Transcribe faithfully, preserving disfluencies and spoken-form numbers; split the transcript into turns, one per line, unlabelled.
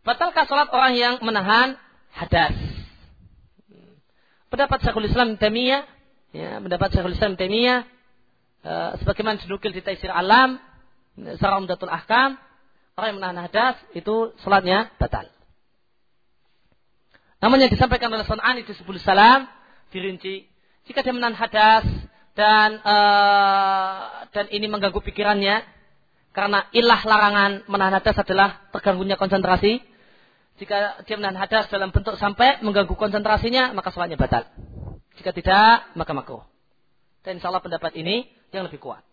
Batalkah salat orang yang menahan hadas? Pendapat Syekhul Islam Ibnu Taimiyah, ya, pendapat Syekhul Islam Ibnu Taimiyah, e, sebagaimana dinukil di Taisir Alam, Syarah Umdatul Ahkam, orang yang menahan hadas itu salatnya batal. Namun yang disampaikan oleh Sun'ani di Subul Salam dirinci, jika dia menahan hadas dan e, dan ini mengganggu pikirannya, karena ilah larangan menahan hadas adalah terganggunya konsentrasi. Jika dia menahan hadas dalam bentuk sampai mengganggu konsentrasinya, maka sholatnya batal. Jika tidak, maka makruh. Dan insya Allah pendapat ini yang lebih kuat.